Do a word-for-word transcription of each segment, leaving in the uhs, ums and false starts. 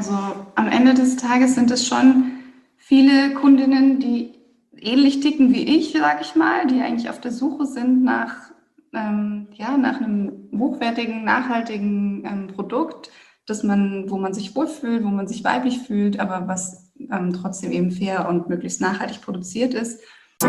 Also am Ende des Tages sind es schon viele Kundinnen, die ähnlich ticken wie ich, sage ich mal, die eigentlich auf der Suche sind nach, ähm, ja, nach einem hochwertigen, nachhaltigen ähm, Produkt, das man, wo man sich wohlfühlt, wo man sich weiblich fühlt, aber was ähm, trotzdem eben fair und möglichst nachhaltig produziert ist.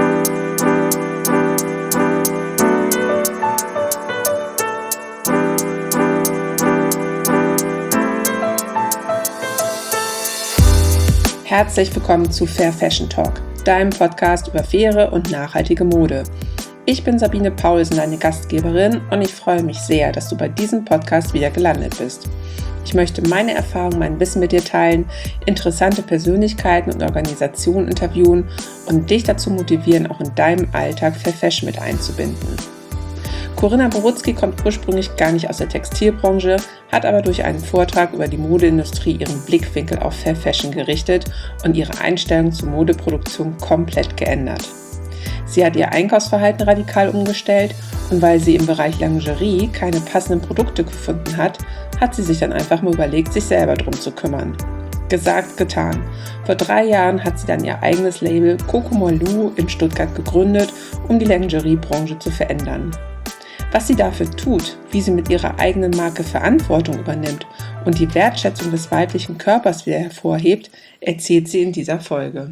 Herzlich willkommen zu Fair Fashion Talk, deinem Podcast über faire und nachhaltige Mode. Ich bin Sabine Paulsen, deine Gastgeberin, und ich freue mich sehr, dass du bei diesem Podcast wieder gelandet bist. Ich möchte meine Erfahrungen, mein Wissen mit dir teilen, interessante Persönlichkeiten und Organisationen interviewen und dich dazu motivieren, auch in deinem Alltag Fair Fashion mit einzubinden. Corinna Borutzki kommt ursprünglich gar nicht aus der Textilbranche, hat aber durch einen Vortrag über die Modeindustrie ihren Blickwinkel auf Fair Fashion gerichtet und ihre Einstellung zur Modeproduktion komplett geändert. Sie hat ihr Einkaufsverhalten radikal umgestellt und weil sie im Bereich Lingerie keine passenden Produkte gefunden hat, hat sie sich dann einfach mal überlegt, sich selber drum zu kümmern. Gesagt, getan. Vor drei Jahren hat sie dann ihr eigenes Label Cocomalou in Stuttgart gegründet, um die Lingeriebranche zu verändern. Was sie dafür tut, wie sie mit ihrer eigenen Marke Verantwortung übernimmt und die Wertschätzung des weiblichen Körpers wieder hervorhebt, erzählt sie in dieser Folge.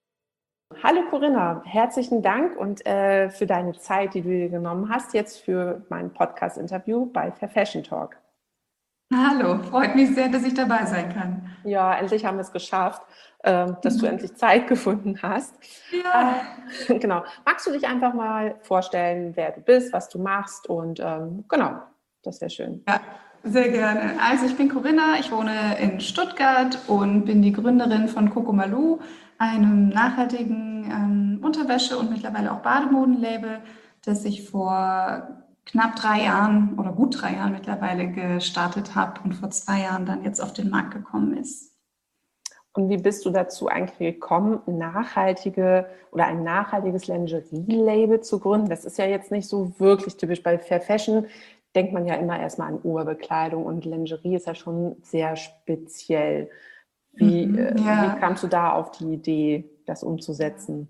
Hallo Corinna, herzlichen Dank und äh, für deine Zeit, die du dir genommen hast, jetzt für mein Podcast-Interview bei Fair Fashion Talk. Hallo, freut mich sehr, dass ich dabei sein kann. Ja, endlich haben wir es geschafft, äh, dass du endlich Zeit gefunden hast. Ja. Äh, genau. Magst du dich einfach mal vorstellen, wer du bist, was du machst und ähm, genau, das wäre schön. Ja, sehr gerne. Also ich bin Corinna, ich wohne in Stuttgart und bin die Gründerin von Cocomalou, einem nachhaltigen ähm, Unterwäsche- und mittlerweile auch Bademodenlabel, das ich vor knapp drei Jahren oder gut drei Jahren mittlerweile gestartet habe und vor zwei Jahren dann jetzt auf den Markt gekommen ist. Und wie bist du dazu eigentlich gekommen, nachhaltige oder ein nachhaltiges Lingerie-Label zu gründen? Das ist ja jetzt nicht so wirklich typisch. Bei Fair Fashion denkt man ja immer erstmal an Oberbekleidung und Lingerie ist ja schon sehr speziell. Wie, Mhm, äh, ja. wie kamst du da auf die Idee, das umzusetzen?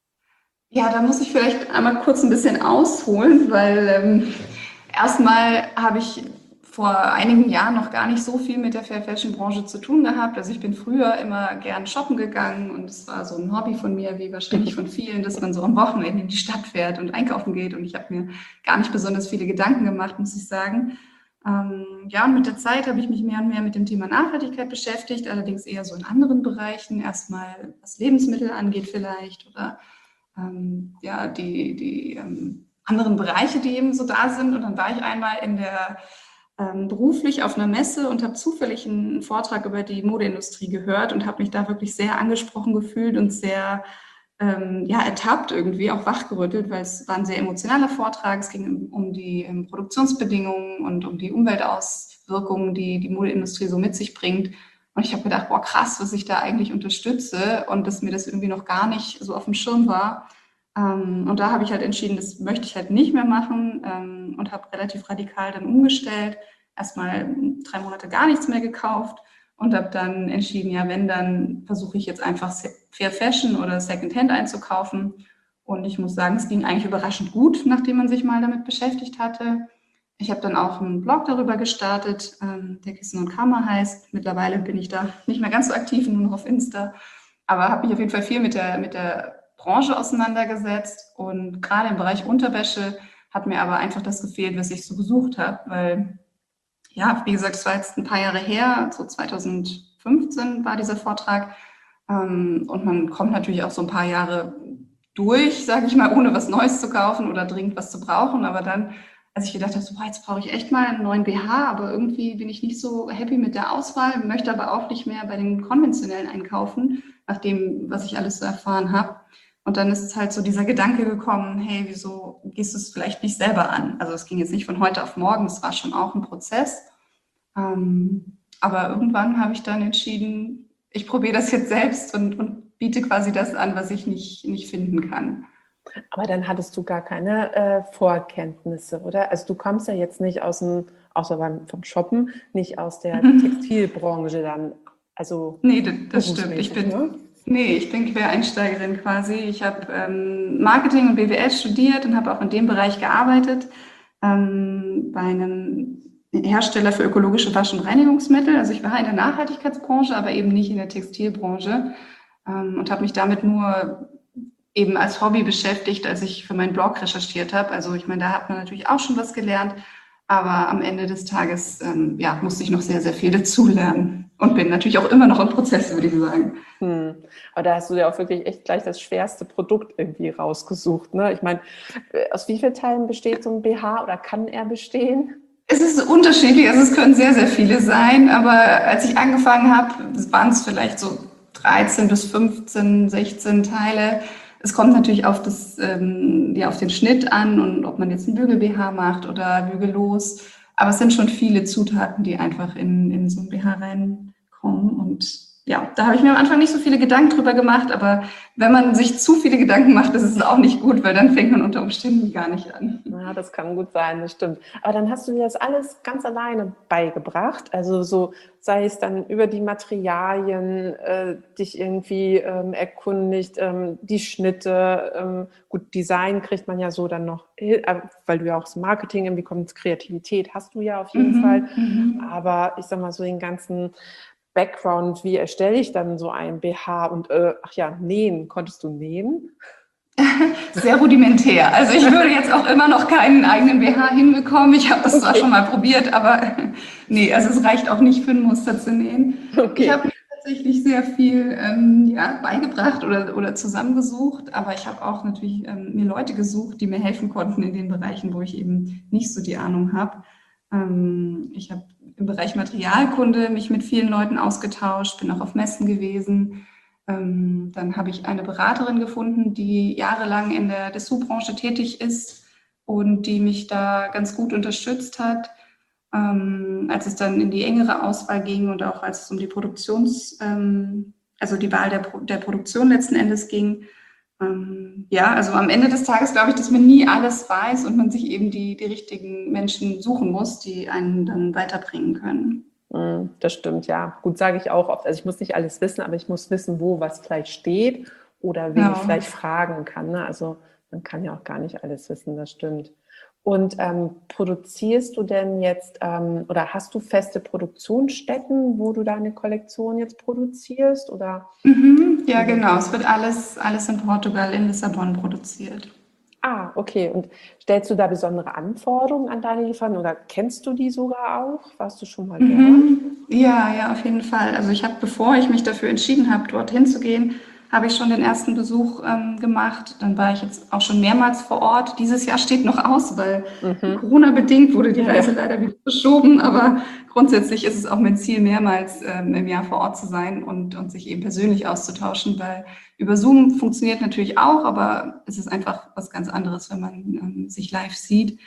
Ja, da muss ich vielleicht einmal kurz ein bisschen ausholen, weil ähm, erstmal habe ich vor einigen Jahren noch gar nicht so viel mit der Fair Fashion Branche zu tun gehabt. Also ich bin früher immer gern shoppen gegangen und es war so ein Hobby von mir, wie wahrscheinlich von vielen, dass man so am Wochenende in die Stadt fährt und einkaufen geht. Und ich habe mir gar nicht besonders viele Gedanken gemacht, muss ich sagen. Ähm, ja, und mit der Zeit habe ich mich mehr und mehr mit dem Thema Nachhaltigkeit beschäftigt, allerdings eher so in anderen Bereichen. Erstmal was Lebensmittel angeht vielleicht oder ähm, ja, die, die ähm, anderen Bereiche, die eben so da sind. Und dann war ich einmal in der ähm, beruflich auf einer Messe und habe zufällig einen Vortrag über die Modeindustrie gehört und habe mich da wirklich sehr angesprochen gefühlt und sehr ähm, ja, ertappt irgendwie, auch wachgerüttelt, weil es war ein sehr emotionaler Vortrag. Es ging um, um die um Produktionsbedingungen und um die Umweltauswirkungen, die die Modeindustrie so mit sich bringt. Und ich habe gedacht, boah, krass, was ich da eigentlich unterstütze und dass mir das irgendwie noch gar nicht so auf dem Schirm war. Ähm, und da habe ich halt entschieden, das möchte ich halt nicht mehr machen ähm, und habe relativ radikal dann umgestellt. Erstmal drei Monate gar nichts mehr gekauft und habe dann entschieden, ja, wenn, dann versuche ich jetzt einfach Fair Fashion oder Secondhand einzukaufen. Und ich muss sagen, es ging eigentlich überraschend gut, nachdem man sich mal damit beschäftigt hatte. Ich habe dann auch einen Blog darüber gestartet, ähm, der Kissen und Karma heißt. Mittlerweile bin ich da nicht mehr ganz so aktiv, nur noch auf Insta. Aber habe mich auf jeden Fall viel mit der, mit der Branche auseinandergesetzt. Und gerade im Bereich Unterwäsche hat mir aber einfach das gefehlt, was ich so gesucht habe. Weil, ja, wie gesagt, es war jetzt ein paar Jahre her, so zwanzig fünfzehn war dieser Vortrag. Ähm, und man kommt natürlich auch so ein paar Jahre durch, sage ich mal, ohne was Neues zu kaufen oder dringend was zu brauchen. Aber dann, als ich gedacht habe, so, boah, jetzt brauche ich echt mal einen neuen B H, aber irgendwie bin ich nicht so happy mit der Auswahl, möchte aber auch nicht mehr bei den konventionellen einkaufen, nach dem, was ich alles so erfahren habe. Und dann ist es halt so dieser Gedanke gekommen, hey, wieso gehst du es vielleicht nicht selber an? Also es ging jetzt nicht von heute auf morgen, es war schon auch ein Prozess. Ähm, aber irgendwann habe ich dann entschieden, ich probiere das jetzt selbst und, und biete quasi das an, was ich nicht, nicht finden kann. Aber dann hattest du gar keine äh, Vorkenntnisse, oder? Also du kommst ja jetzt nicht aus dem, außer beim, vom Shoppen, nicht aus der Textilbranche dann Also Nee, das, das stimmt. Ich berufsmäßig, bin, ne? nee, ich bin Quereinsteigerin quasi. Ich habe ähm, Marketing und B W L studiert und habe auch in dem Bereich gearbeitet, ähm, bei einem Hersteller für ökologische Wasch- und Reinigungsmittel. Also ich war in der Nachhaltigkeitsbranche, aber eben nicht in der Textilbranche, ähm, und habe mich damit nur eben als Hobby beschäftigt, als ich für meinen Blog recherchiert habe. Also ich meine, da hat man natürlich auch schon was gelernt, aber am Ende des Tages ähm, ja, musste ich noch sehr, sehr viel dazulernen und bin natürlich auch immer noch im Prozess, würde ich sagen. Hm. Aber da hast du ja auch wirklich echt gleich das schwerste Produkt irgendwie rausgesucht, ne? Ich meine, äh, aus wie vielen Teilen besteht so ein B H oder kann er bestehen? Es ist unterschiedlich, also es können sehr, sehr viele sein, aber als ich angefangen habe, waren es vielleicht so dreizehn bis fünfzehn, sechzehn Teile. Es kommt natürlich auf das, ähm, ja, auf den Schnitt an und ob man jetzt einen Bügel-B H macht oder bügellos. Aber es sind schon viele Zutaten, die einfach in, in so ein B H reinkommen. Und ja, da habe ich mir am Anfang nicht so viele Gedanken drüber gemacht, aber wenn man sich zu viele Gedanken macht, ist es auch nicht gut, weil dann fängt man unter Umständen gar nicht an. Ja, das kann gut sein, das stimmt. Aber dann hast du dir das alles ganz alleine beigebracht. Also so sei es dann über die Materialien, äh, dich irgendwie ähm, erkundigt, ähm, die Schnitte. Ähm, gut, Design kriegt man ja so dann noch, hin, äh, weil du ja auch das Marketing irgendwie kommst, Kreativität hast du ja auf jeden Fall. Mhm, mhm. Aber ich sag mal so den ganzen Background, wie erstelle ich dann so ein B H und äh, ach ja, nähen, konntest du nähen? Sehr rudimentär. Also ich würde jetzt auch immer noch keinen eigenen B H hinbekommen. Ich habe das zwar Okay. schon mal probiert, aber nee, also es reicht auch nicht für ein Muster zu nähen. Ich Okay. habe mir tatsächlich sehr viel ähm, ja, beigebracht oder, oder zusammengesucht, aber ich habe auch natürlich ähm, mir Leute gesucht, die mir helfen konnten in den Bereichen, wo ich eben nicht so die Ahnung habe. Ähm, ich habe im Bereich Materialkunde mich mit vielen Leuten ausgetauscht, bin auch auf Messen gewesen. Ähm, dann habe ich eine Beraterin gefunden, die jahrelang in der Dessous-Branche tätig ist und die mich da ganz gut unterstützt hat, ähm, als es dann in die engere Auswahl ging und auch als es um die Produktions, ähm, also die Wahl der, Pro der Produktion letzten Endes ging. Ähm, ja, also am Ende des Tages glaube ich, dass man nie alles weiß und man sich eben die, die richtigen Menschen suchen muss, die einen dann weiterbringen können. Mm, das stimmt, ja. Gut, sage ich auch oft. Also ich muss nicht alles wissen, aber ich muss wissen, wo was vielleicht steht oder wen ich Ja. vielleicht fragen kann. Ne? Also man kann ja auch gar nicht alles wissen, das stimmt. Und ähm, produzierst du denn jetzt ähm, oder hast du feste Produktionsstätten, wo du deine Kollektion jetzt produzierst? Oder Mhm, ja, wie läuft genau. das Es wird ab? alles, alles in Portugal, in Lissabon produziert. Ah, okay. Und stellst du da besondere Anforderungen an deine Lieferanten oder kennst du die sogar auch? Warst du schon mal dort? Mhm. Ja, ja, auf jeden Fall. Also ich habe, bevor ich mich dafür entschieden habe, dorthin zu gehen, habe ich schon den ersten Besuch ähm, gemacht. Dann war ich jetzt auch schon mehrmals vor Ort. Dieses Jahr steht noch aus, weil Mhm. Corona-bedingt wurde die Ja, ja. Reise leider wieder verschoben. Aber grundsätzlich ist es auch mein Ziel, mehrmals ähm, im Jahr vor Ort zu sein und, und sich eben persönlich auszutauschen, weil über Zoom funktioniert natürlich auch, aber es ist einfach was ganz anderes, wenn man ähm, sich live sieht.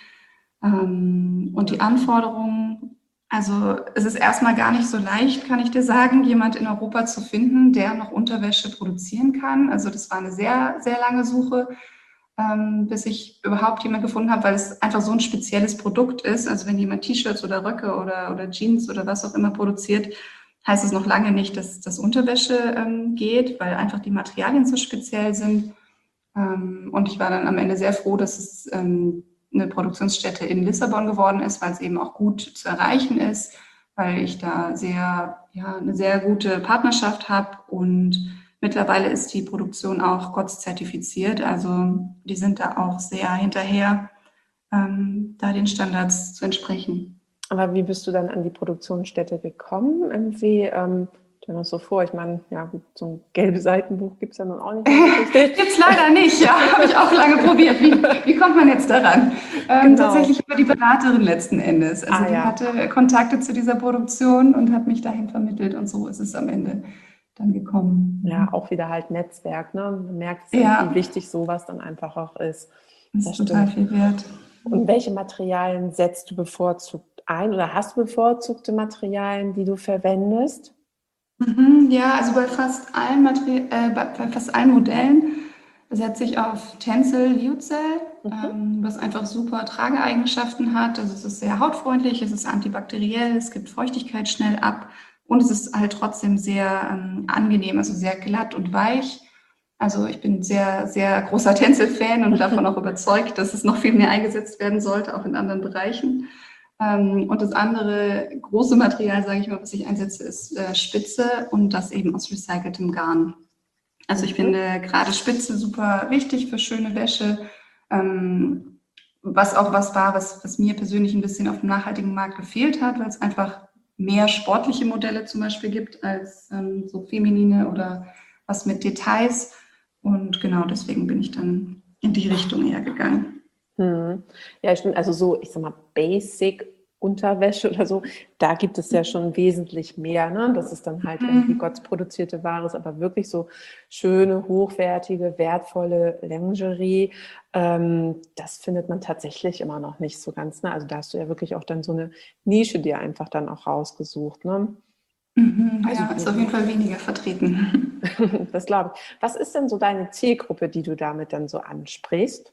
Ähm, und die Anforderungen, also es ist erstmal gar nicht so leicht, kann ich dir sagen, jemand in Europa zu finden, der noch Unterwäsche produzieren kann. Also das war eine sehr, sehr lange Suche, ähm, bis ich überhaupt jemand gefunden habe, weil es einfach so ein spezielles Produkt ist. Also wenn jemand T-Shirts oder Röcke oder, oder Jeans oder was auch immer produziert, heißt es noch lange nicht, dass das Unterwäsche ähm, geht, weil einfach die Materialien so speziell sind. Ähm, und ich war dann am Ende sehr froh, dass es ähm, eine Produktionsstätte in Lissabon geworden ist, weil es eben auch gut zu erreichen ist, weil ich da sehr, ja, eine sehr gute Partnerschaft habe und mittlerweile ist die Produktion auch G O T S zertifiziert. Also die sind da auch sehr hinterher, ähm, da den Standards zu entsprechen. Aber wie bist du dann an die Produktionsstätte gekommen? Irgendwie, ähm, stell dir das so vor, ich meine, ja gut, so ein gelbes Seitenbuch gibt es ja nun auch nicht mehr so richtig. Jetzt leider nicht, ja, habe ich auch lange probiert. Wie, wie kommt man jetzt daran? Ähm, Genau. Tatsächlich über die Beraterin letzten Endes. Also Ah die ja, hatte Kontakte zu dieser Produktion und hat mich dahin vermittelt und so ist es am Ende dann ja, gekommen. auch wieder halt Netzwerk, ne? Man merkt es, Ja, wie wichtig sowas dann einfach auch ist. ist Das total stimmt. viel wert. Und welche Materialien setzt du bevorzugt ein oder hast du bevorzugte Materialien, die du verwendest? Mhm, ja, also bei fast allen Materi äh, bei, bei fast allen Modellen setze ich auf Tencel Lyocell, Mhm. ähm, was einfach super Trageeigenschaften hat. Also es ist sehr hautfreundlich, es ist antibakteriell, es gibt Feuchtigkeit schnell ab, Und es ist halt trotzdem sehr ähm, angenehm, also sehr glatt und weich. Also ich bin sehr, sehr großer Tencel-Fan und davon auch überzeugt, dass es noch viel mehr eingesetzt werden sollte, auch in anderen Bereichen. Ähm, und das andere große Material, sage ich mal, was ich einsetze, ist äh, Spitze und das eben aus recyceltem Garn. Also ich finde gerade Spitze super wichtig für schöne Wäsche, ähm, was auch was war, was, was mir persönlich ein bisschen auf dem nachhaltigen Markt gefehlt hat, weil es einfach mehr sportliche Modelle zum Beispiel gibt als ähm, so feminine oder was mit Details. Und genau deswegen bin ich dann in die Richtung eher gegangen. Hm. Ja, stimmt. Also so, ich sag mal, Basic-Unterwäsche oder so, da gibt es ja schon wesentlich mehr, ne? Das ist dann halt irgendwie gottproduzierte Ware, ist aber wirklich so schöne, hochwertige, wertvolle Lingerie. Ähm, das findet man tatsächlich immer noch nicht so ganz, ne? Also da hast du ja wirklich auch dann so eine Nische dir einfach dann auch rausgesucht, ne? Mhm, Also, ja, ist auf jeden Fall weniger vertreten. das glaube ich. Was ist denn so deine Zielgruppe, die du damit dann so ansprichst?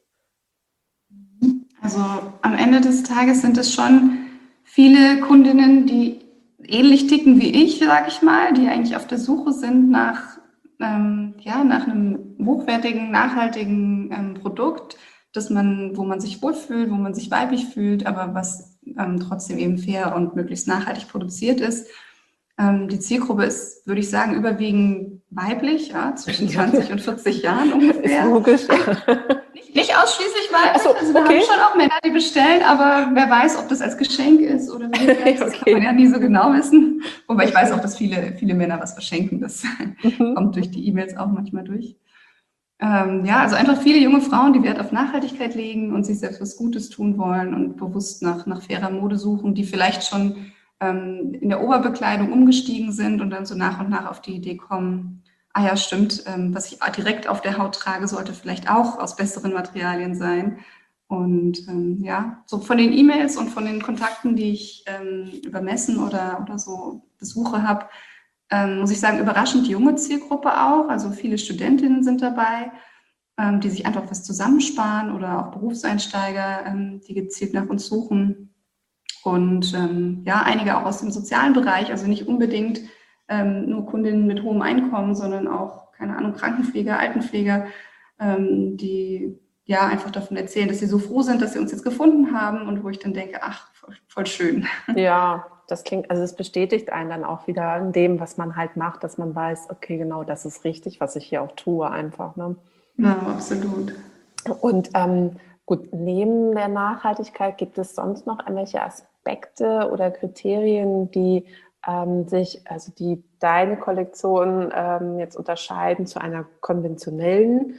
Also am Ende des Tages sind es schon viele Kundinnen, die ähnlich ticken wie ich, sage ich mal, die eigentlich auf der Suche sind nach, ähm, ja, nach einem hochwertigen, nachhaltigen ähm, Produkt, dass man, wo man sich wohlfühlt, wo man sich weiblich fühlt, aber was ähm, trotzdem eben fair und möglichst nachhaltig produziert ist. Ähm, die Zielgruppe ist, würde ich sagen, überwiegend weiblich, ja, zwischen zwanzig und vierzig Jahren ungefähr. Ist logisch. Nicht, nicht ausschließlich weiblich, So, also wir okay. haben schon auch Männer, die bestellen, aber wer weiß, ob das als Geschenk ist oder wie das, das Okay. kann man ja nie so genau wissen. Wobei ich weiß auch, dass viele, viele Männer was verschenken, das Mhm. kommt durch die E-Mails auch manchmal durch. Ähm, ja, also einfach viele junge Frauen, die Wert auf Nachhaltigkeit legen und sich selbst was Gutes tun wollen und bewusst nach, nach fairer Mode suchen, die vielleicht schon ähm, in der Oberbekleidung umgestiegen sind und dann so nach und nach auf die Idee kommen, ah ja, stimmt, ähm, was ich direkt auf der Haut trage, sollte vielleicht auch aus besseren Materialien sein. Und ähm, ja, so von den E-Mails und von den Kontakten, die ich ähm, über Messen oder, oder so besuche habe, ähm, muss ich sagen, überraschend junge Zielgruppe auch. Also viele Studentinnen sind dabei, ähm, die sich einfach was zusammensparen oder auch Berufseinsteiger, ähm, die gezielt nach uns suchen. Und ähm, ja, einige auch aus dem sozialen Bereich, also nicht unbedingt ähm, nur Kundinnen mit hohem Einkommen, sondern auch, keine Ahnung, Krankenpfleger, Altenpfleger, ähm, die ja einfach davon erzählen, dass sie so froh sind, dass sie uns jetzt gefunden haben und wo ich dann denke, ach, voll, voll schön. Ja, das klingt, also es bestätigt einen dann auch wieder in dem, was man halt macht, dass man weiß, okay, genau, das ist richtig, was ich hier auch tue einfach, ne? Ja, absolut. Und ähm, gut, neben der Nachhaltigkeit gibt es sonst noch irgendwelche Aspekte oder Kriterien, die ähm, sich, also die deine Kollektion ähm, jetzt unterscheiden zu einer konventionellen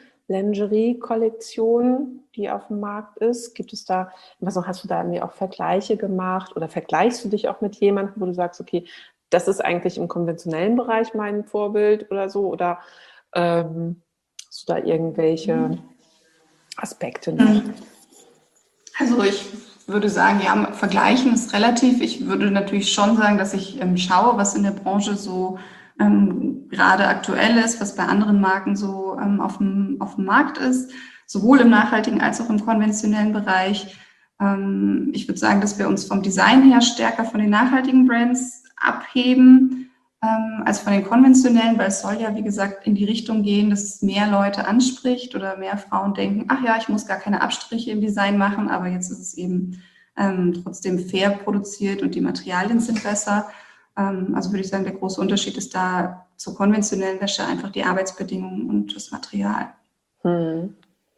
Lingerie-Kollektion, die auf dem Markt ist? Gibt es da, was noch, hast du da irgendwie auch Vergleiche gemacht oder vergleichst du dich auch mit jemandem, wo du sagst, okay, das ist eigentlich im konventionellen Bereich mein Vorbild oder so? Oder ähm, hast du da irgendwelche Aspekte noch? Also ich würde sagen, ja, vergleichen ist relativ. Ich würde natürlich schon sagen, dass ich ähm, schaue, was in der Branche so ähm, gerade aktuell ist, was bei anderen Marken so ähm, auf dem, auf dem Markt ist, sowohl im nachhaltigen als auch im konventionellen Bereich. Ähm, ich würde sagen, dass wir uns vom Design her stärker von den nachhaltigen Brands abheben ähm, als von den konventionellen, weil es soll ja, wie gesagt, in die Richtung gehen, dass es mehr Leute anspricht oder mehr Frauen denken, ach ja, ich muss gar keine Abstriche im Design machen, aber jetzt ist es eben ähm, trotzdem fair produziert und die Materialien sind besser. Ähm, also würde ich sagen, der große Unterschied ist da zur konventionellen Wäsche einfach die Arbeitsbedingungen und das Material. Hm.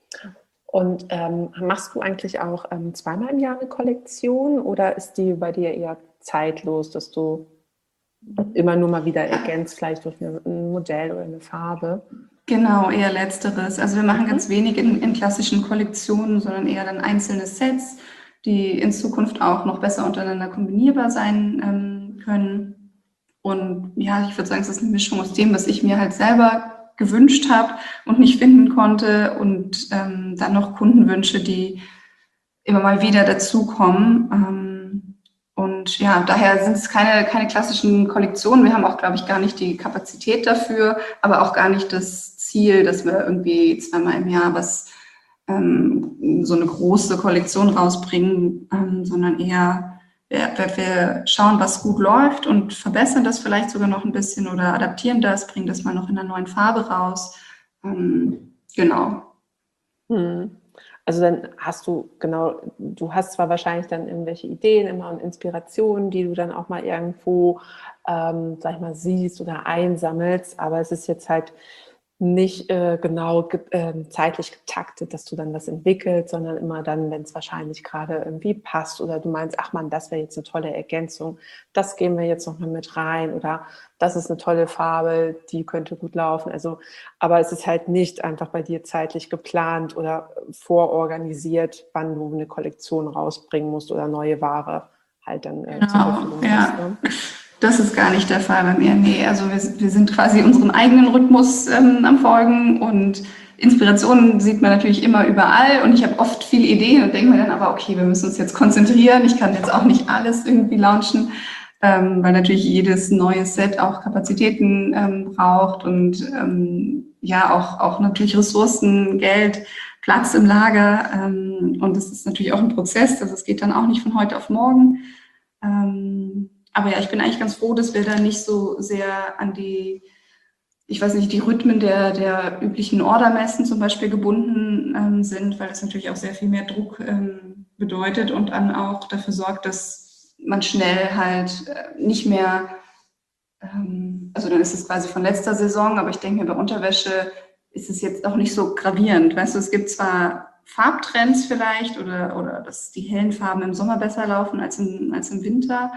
Und ähm, machst du eigentlich auch ähm, zweimal im Jahr eine Kollektion oder ist die bei dir eher zeitlos, dass du immer nur mal wieder ergänzt, vielleicht durch eine, ein Modell oder eine Farbe? Genau, eher letzteres. Also wir machen mhm. ganz wenig in, in klassischen Kollektionen, sondern eher dann einzelne Sets, die in Zukunft auch noch besser untereinander kombinierbar sein ähm, können. Und ja, ich würde sagen, es ist eine Mischung aus dem, was ich mir halt selber gewünscht habe und nicht finden konnte und ähm, dann noch Kundenwünsche, die immer mal wieder dazukommen. Ähm, und ja, daher sind es keine, keine klassischen Kollektionen. Wir haben auch, glaube ich, gar nicht die Kapazität dafür, aber auch gar nicht das Ziel, dass wir irgendwie zweimal im Jahr was, ähm, so eine große Kollektion rausbringen, ähm, sondern eher wir, wir schauen, was gut läuft und verbessern das vielleicht sogar noch ein bisschen oder adaptieren das, bringen das mal noch in einer neuen Farbe raus. Ähm, genau. Hm. Also dann hast du, genau, du hast zwar wahrscheinlich dann irgendwelche Ideen immer und Inspirationen, die du dann auch mal irgendwo, ähm, sag ich mal, siehst oder einsammelst, aber es ist jetzt halt nicht äh, genau ge- ähm, zeitlich getaktet, dass du dann was entwickelst, sondern immer dann, wenn es wahrscheinlich gerade irgendwie passt oder du meinst, ach man, das wäre jetzt eine tolle Ergänzung, das geben wir jetzt noch mal mit rein oder das ist eine tolle Farbe, die könnte gut laufen. Also, aber es ist halt nicht einfach bei dir zeitlich geplant oder vororganisiert, wann du eine Kollektion rausbringen musst oder neue Ware halt dann äh, zur Genau, Verfügung hast. ja. Ne? Das ist gar nicht der Fall bei mir. Nee, also wir, wir sind quasi unserem eigenen Rhythmus ähm, am Folgen und Inspirationen sieht man natürlich immer überall und ich habe oft viele Ideen und denke mir dann aber, okay, wir müssen uns jetzt konzentrieren. Ich kann jetzt auch nicht alles irgendwie launchen, ähm, weil natürlich jedes neue Set auch Kapazitäten ähm, braucht und ähm, ja auch, auch natürlich Ressourcen, Geld, Platz im Lager. Ähm, und das ist natürlich auch ein Prozess. Also es geht dann auch nicht von heute auf morgen. Ähm, aber ja, ich bin eigentlich ganz froh, dass wir da nicht so sehr an die, ich weiß nicht, die Rhythmen der, der üblichen Ordermessen zum Beispiel gebunden ähm, sind, weil das natürlich auch sehr viel mehr Druck ähm, bedeutet und dann auch dafür sorgt, dass man schnell halt äh, nicht mehr, ähm, also dann ist es quasi von letzter Saison, aber ich denke mir, bei Unterwäsche ist es jetzt auch nicht so gravierend. Weißt du, es gibt zwar Farbtrends vielleicht oder, oder dass die hellen Farben im Sommer besser laufen als im, als im Winter.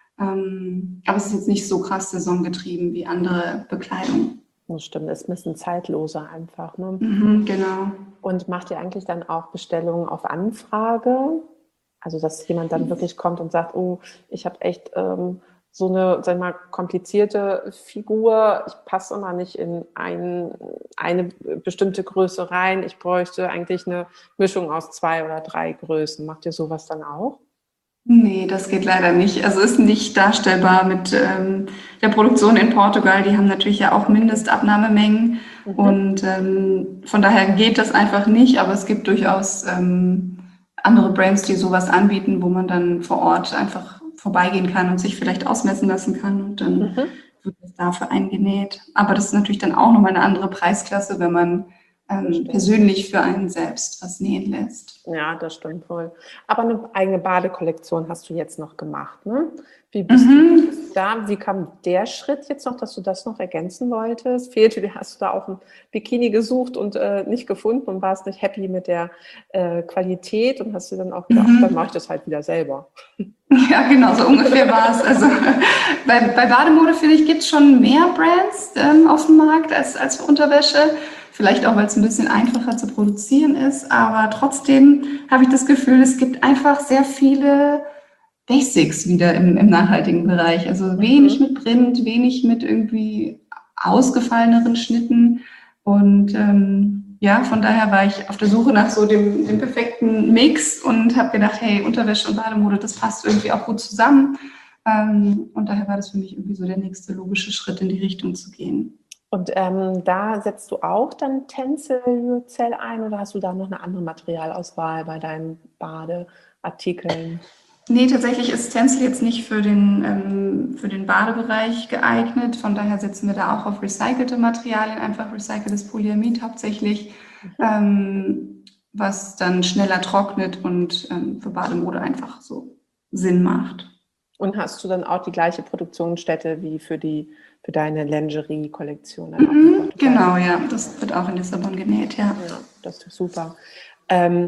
Ähm, aber es ist jetzt nicht so krass saisongetrieben wie andere Bekleidung. Das stimmt, ist ein bisschen zeitloser einfach. Ne? Mhm, genau. Und macht ihr eigentlich dann auch Bestellungen auf Anfrage? Also, dass jemand dann wirklich kommt und sagt, oh, ich habe echt ähm, so eine, sag ich mal, komplizierte Figur. Ich passe immer nicht in ein, eine bestimmte Größe rein. Ich bräuchte eigentlich eine Mischung aus zwei oder drei Größen. Macht ihr sowas dann auch? Nee, das geht leider nicht. Also ist nicht darstellbar mit ähm, der Produktion in Portugal. Die haben natürlich ja auch Mindestabnahmemengen Mhm. und ähm, von daher geht das einfach nicht. Aber es gibt durchaus ähm, andere Brands, die sowas anbieten, wo man dann vor Ort einfach vorbeigehen kann und sich vielleicht ausmessen lassen kann und dann Mhm. wird das dafür eingenäht. Aber das ist natürlich dann auch nochmal eine andere Preisklasse, wenn man Das ähm, stimmt. persönlich für einen selbst was nähen lässt. Ja, das stimmt wohl. Aber eine eigene Badekollektion hast du jetzt noch gemacht, ne? Wie bist du, wie Mhm. bist du da? Wie kam der Schritt jetzt noch, dass du das noch ergänzen wolltest? Fehlte dir, hast du da auch ein Bikini gesucht und äh, nicht gefunden und warst nicht happy mit der äh, Qualität und hast du dann auch gedacht, ach, dann mache ich Mhm. das halt wieder selber. Ja, genau, so ungefähr war es. Also bei, bei Bademode, finde ich, gibt es schon mehr Brands ähm, auf dem Markt als, als für Unterwäsche. Vielleicht auch, weil es ein bisschen einfacher zu produzieren ist. Aber trotzdem habe ich das Gefühl, es gibt einfach sehr viele Basics wieder im, im nachhaltigen Bereich. Also wenig Mhm. mit Print, wenig mit irgendwie ausgefalleneren Schnitten. Und ähm, ja, von daher war ich auf der Suche nach so dem, dem perfekten Mix und habe gedacht, hey, Unterwäsche und Bademode, das passt irgendwie auch gut zusammen. Ähm, und daher war das für mich irgendwie so der nächste logische Schritt in die Richtung zu gehen. Und ähm, da setzt du auch dann Tencel-Lyocell ein oder hast du da noch eine andere Materialauswahl bei deinen Badeartikeln? Nee, tatsächlich ist Stencil jetzt nicht für den, ähm, für den Badebereich geeignet. Von daher setzen wir da auch auf recycelte Materialien, einfach recyceltes Polyamid hauptsächlich, Mhm. ähm, was dann schneller trocknet und ähm, für Bademode einfach so Sinn macht. Und hast du dann auch die gleiche Produktionsstätte wie für die für deine Lingerie-Kollektion dann auch in Mhm, Portugal? genau, ja, das wird auch in Lissabon genäht, ja. Ja, das ist doch super. Ähm,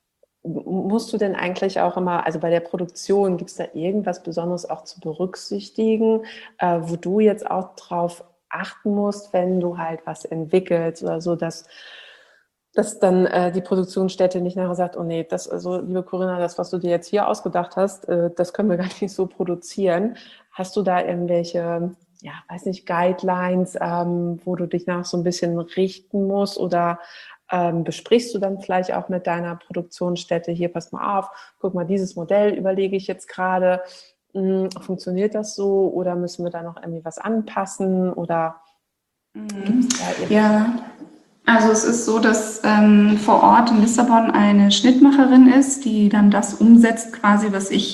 musst du denn eigentlich auch immer, also bei der Produktion, gibt es da irgendwas Besonderes auch zu berücksichtigen, äh, wo du jetzt auch drauf achten musst, wenn du halt was entwickelst oder so, dass dass dann äh, die Produktionsstätte nicht nachher sagt, oh nee, das, also liebe Corinna, das, was du dir jetzt hier ausgedacht hast, äh, das können wir gar nicht so produzieren. Hast du da irgendwelche, ja, weiß nicht, Guidelines, ähm, wo du dich nach so ein bisschen richten musst oder ähm, besprichst du dann vielleicht auch mit deiner Produktionsstätte, hier, pass mal auf, guck mal, dieses Modell überlege ich jetzt gerade, mh, funktioniert das so oder müssen wir da noch irgendwie was anpassen oder gibt Mhm. es da irgendwelche? Ja, also es ist so, dass ähm, vor Ort in Lissabon eine Schnittmacherin ist, die dann das umsetzt, quasi, was ich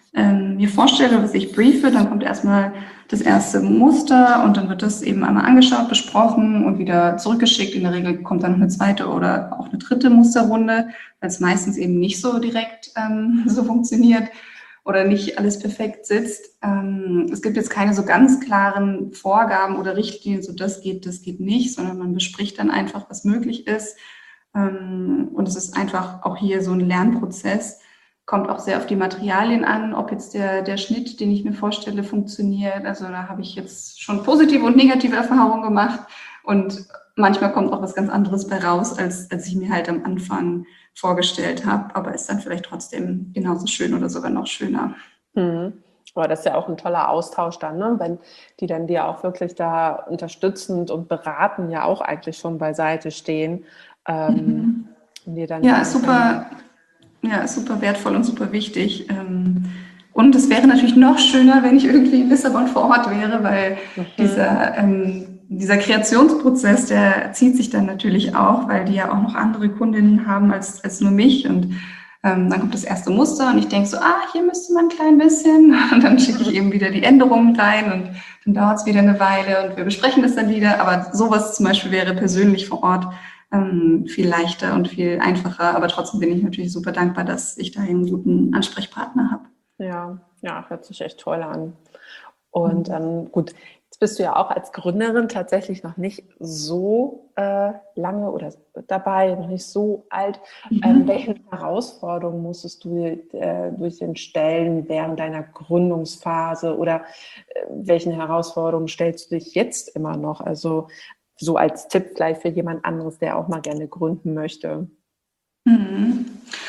ähm, mir vorstelle, was ich briefe, dann kommt erstmal das erste Muster und dann wird das eben einmal angeschaut, besprochen und wieder zurückgeschickt. In der Regel kommt dann noch eine zweite oder auch eine dritte Musterrunde, weil es meistens eben nicht so direkt ähm, so funktioniert oder nicht alles perfekt sitzt. Ähm, es gibt jetzt keine so ganz klaren Vorgaben oder Richtlinien, so das geht, das geht nicht, sondern man bespricht dann einfach, was möglich ist. Ähm, und es ist einfach auch hier so ein Lernprozess. Kommt auch sehr auf die Materialien an, ob jetzt der, der Schnitt, den ich mir vorstelle, funktioniert. Also da habe ich jetzt schon positive und negative Erfahrungen gemacht. Und manchmal kommt auch was ganz anderes bei raus, als, als ich mir halt am Anfang vorgestellt habe. Aber ist dann vielleicht trotzdem genauso schön oder sogar noch schöner. Mhm. Aber das ist ja auch ein toller Austausch dann, ne? Wenn die dann dir auch wirklich da unterstützend und beraten ja auch eigentlich schon beiseite stehen. Ähm, Mhm. und dir dann Ja, sagen ist können, super. Ja, ist super wertvoll und super wichtig. Und es wäre natürlich noch schöner, wenn ich irgendwie in Lissabon vor Ort wäre, weil mhm. dieser, ähm, dieser Kreationsprozess, der zieht sich dann natürlich auch, weil die ja auch noch andere Kundinnen haben als, als nur mich. Und ähm, dann kommt das erste Muster und ich denke so, ah, hier müsste man ein klein bisschen. Und dann schicke ich eben wieder die Änderungen rein und dann dauert es wieder eine Weile und wir besprechen das dann wieder. Aber sowas zum Beispiel wäre persönlich vor Ort ähm, viel leichter und viel einfacher. Aber trotzdem bin ich natürlich super dankbar, dass ich da einen guten Ansprechpartner habe. Ja, ja, hört sich echt toll an. Und ähm, gut, jetzt bist du ja auch als Gründerin tatsächlich noch nicht so äh, lange oder dabei, noch nicht so alt. Mhm. Ähm, welchen Herausforderungen musstest du äh, durch den stellen während deiner Gründungsphase oder äh, welchen Herausforderungen stellst du dich jetzt immer noch? Also so als Tipp gleich für jemand anderes, der auch mal gerne gründen möchte. Mhm.